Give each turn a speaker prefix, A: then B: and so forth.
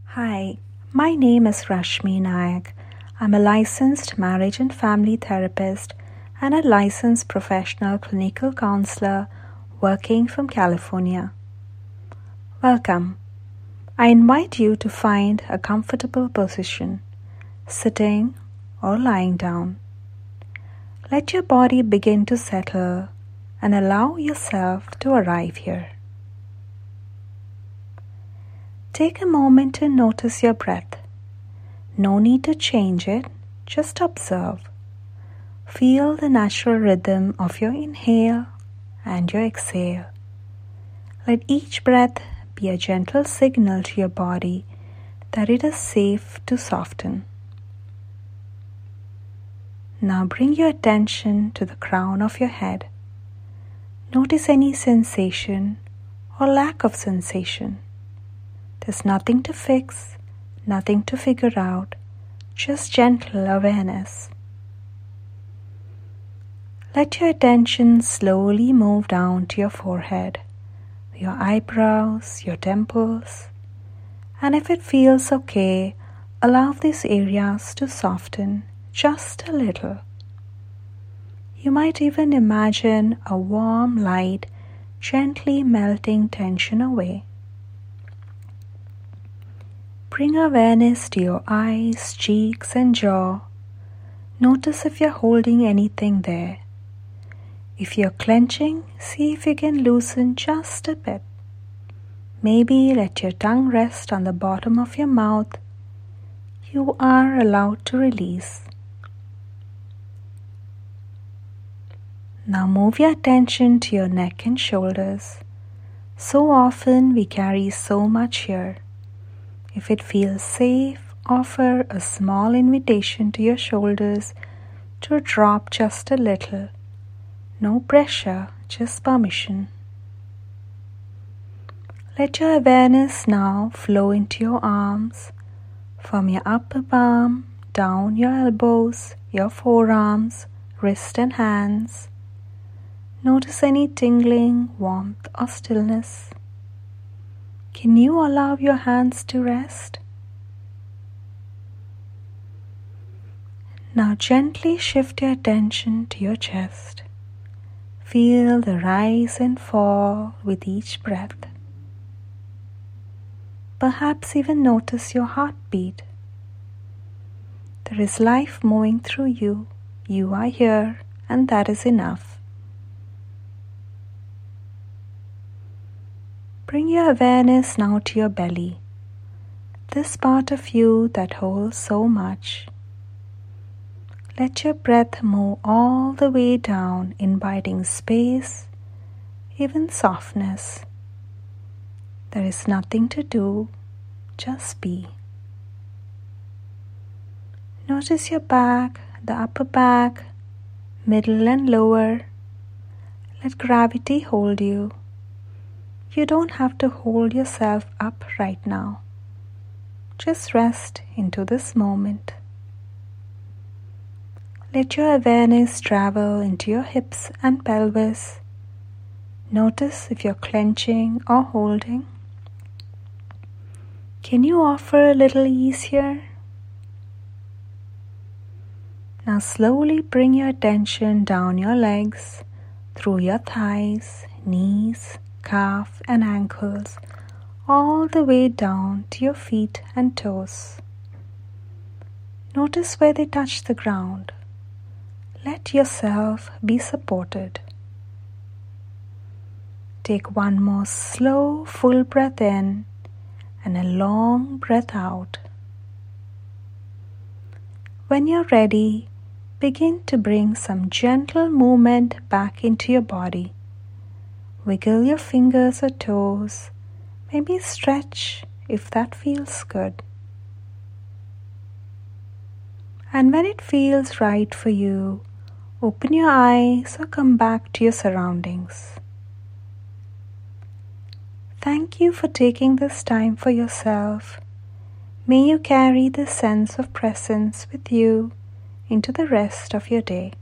A: Hi, my name is Rashmi Nayak. I'm a licensed marriage and family therapist and a licensed professional clinical counselor working from California. Welcome. I invite you to find a comfortable position, sitting or lying down. Let your body begin to settle and allow yourself to arrive here. Take a moment to notice your breath. No need to change it, just observe. Feel the natural rhythm of your inhale and your exhale. Let each breath be a gentle signal to your body that it is safe to soften. Now bring your attention to the crown of your head. Notice any sensation or lack of sensation. There's nothing to fix, nothing to figure out, just gentle awareness. Let your attention slowly move down to your forehead, your eyebrows, your temples, and if it feels okay, allow these areas to soften just a little. You might even imagine a warm light gently melting tension away. Bring awareness to your eyes, cheeks, and jaw. Notice if you're holding anything there. If you're clenching, see if you can loosen just a bit. Maybe let your tongue rest on the bottom of your mouth. You are allowed to release. Now move your attention to your neck and shoulders. So often we carry so much here. If it feels safe, offer a small invitation to your shoulders to drop just a little. No pressure, just permission. Let your awareness now flow into your arms, from your upper palm, down your elbows, your forearms, wrist and hands. Notice any tingling, warmth or stillness. Can you allow your hands to rest? Now gently shift your attention to your chest. Feel the rise and fall with each breath. Perhaps even notice your heartbeat. There is life moving through you. You are here, and that is enough. Bring your awareness now to your belly, this part of you that holds so much. Let your breath move all the way down, inviting space, even softness. There is nothing to do, just be. Notice your back, the upper back, middle and lower. Let gravity hold you. You don't have to hold yourself up right now. Just rest into this moment. Let your awareness travel into your hips and pelvis. Notice if you're clenching or holding. Can you offer a little ease here? Now slowly bring your attention down your legs, through your thighs, knees, calf and ankles, all the way down to your feet and toes. Notice where they touch the ground. Let yourself be supported. Take one more slow, full breath in and a long breath out. When you're ready, begin to bring some gentle movement back into your body. Wiggle your fingers or toes, maybe stretch if that feels good. And when it feels right for you, open your eyes or come back to your surroundings. Thank you for taking this time for yourself. May you carry this sense of presence with you into the rest of your day.